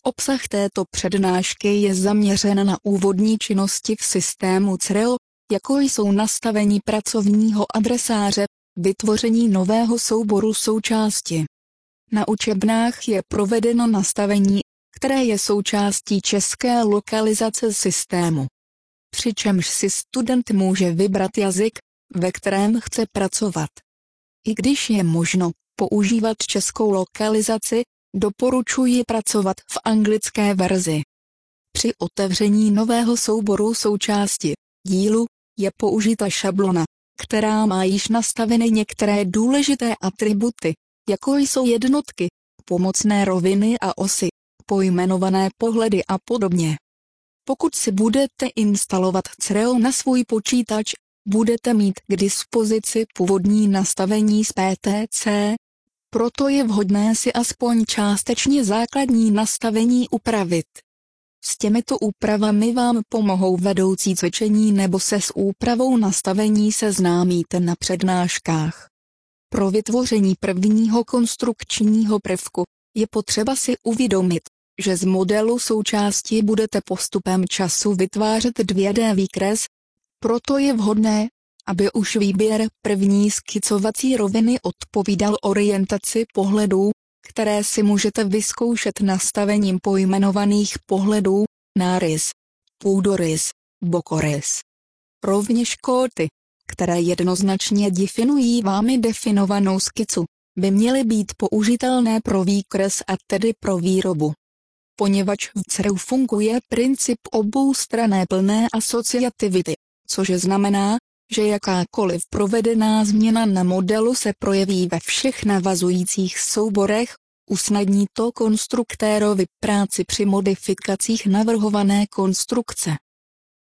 Obsah této přednášky je zaměřen na úvodní činnosti v systému CREO, jako jsou nastavení pracovního adresáře, vytvoření nového souboru součásti. Na učebnách je provedeno nastavení, které je součástí české lokalizace systému. Přičemž si student může vybrat jazyk, ve kterém chce pracovat. I když je možno používat českou lokalizaci, doporučuji pracovat v anglické verzi. Při otevření nového souboru součásti dílu je použita šablona, která má již nastaveny některé důležité atributy, jako jsou jednotky, pomocné roviny a osy, pojmenované pohledy a podobně. Pokud si budete instalovat CREO na svůj počítač, budete mít k dispozici původní nastavení z PTC, proto je vhodné si aspoň částečně základní nastavení upravit. S těmito úpravami vám pomohou vedoucí cvičení nebo se s úpravou nastavení seznámíte na přednáškách. Pro vytvoření prvního konstrukčního prvku je potřeba si uvědomit, že z modelu součásti budete postupem času vytvářet 2D výkres, proto je vhodné, aby už výběr první skicovací roviny odpovídal orientaci pohledů, které si můžete vyzkoušet nastavením pojmenovaných pohledů, nárys, půdorys, bokorys. Rovněž kóty, které jednoznačně definují vámi definovanou skicu, by měly být použitelné pro výkres a tedy pro výrobu. Poněvadž v CREU funguje princip oboustranné plné asociativity, což znamená, že jakákoliv provedená změna na modelu se projeví ve všech navazujících souborech, usnadní to konstruktérovi práci při modifikacích navrhované konstrukce.